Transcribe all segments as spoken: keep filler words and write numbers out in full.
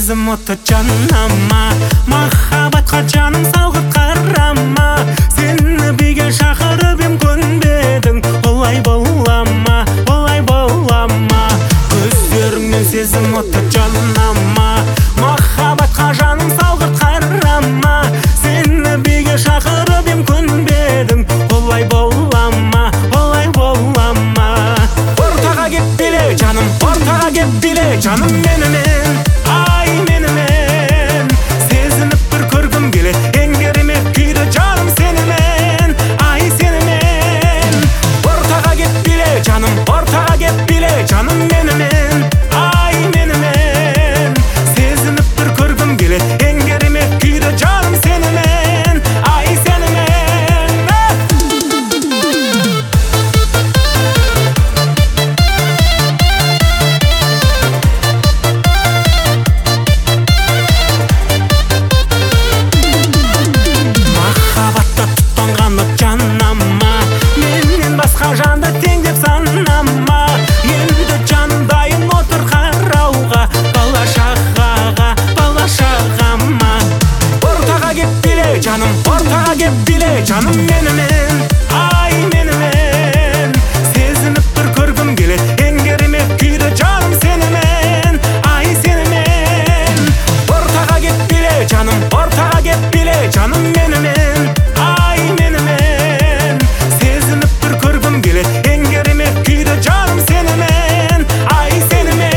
сезім оты жанама, махаббатқа жаным салғырт қарама. Сені биге шақырып ем көнбедің, олай болама, олай болама. Көздеріңнен сезім оты жанама, махаббатқа жаным салғырт қарама. Сені биге шақырып ем көнбедің, олай болама, олай болама. Ортаға кеп биле жаным, ортаға кеп биле жаным менімен, ай менімен. Сезініп бір көргім келе, ең керемет күйді жаным сенімен, ай сенімен. Ортаға кеп биле жаным, ортаға кеп биле жаным менімен, ай менімен. Сезініп бір көргім келе, ең керемет күйді жаным сенімен, ай сенімен. Махаббатта тұтанған от жанама, менен басқа жанды тең деп санама. Енді жаным дайын отыр қарауға, бала шағаға, бала шағама. Ортаға кеп биле жаным, ортаға кеп биле жаным менімен, ай менімен. Сезініп бір көргім келеді, ең керемет күйді жаным сенімен, ай сенімен. Ортаға кеп биле жаным, ортаға кеп биле жаным менімен, ай менімен. Сезініп бір көргім келеді, ең керемет күйді жаным сенімен, ай сенімен.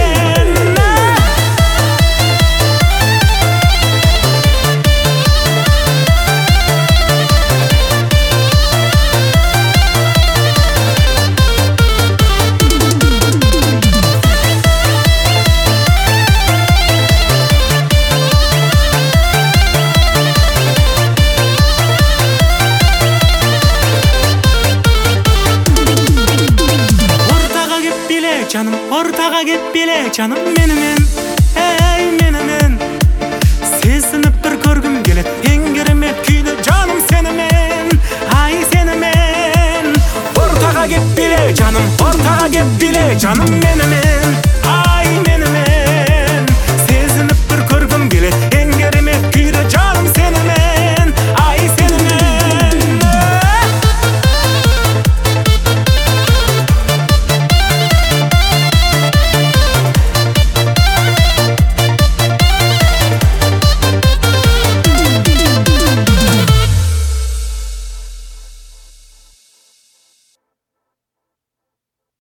Ортаға кеп биле жаным, ортаға кеп биле жаным менімен, ей менімен. Сезініп бір көргім келеді, ең керемет күйді жаным сенімен, ай сенімен. Ортаға кеп биле жаным, ортаға кеп биле жаным менімен.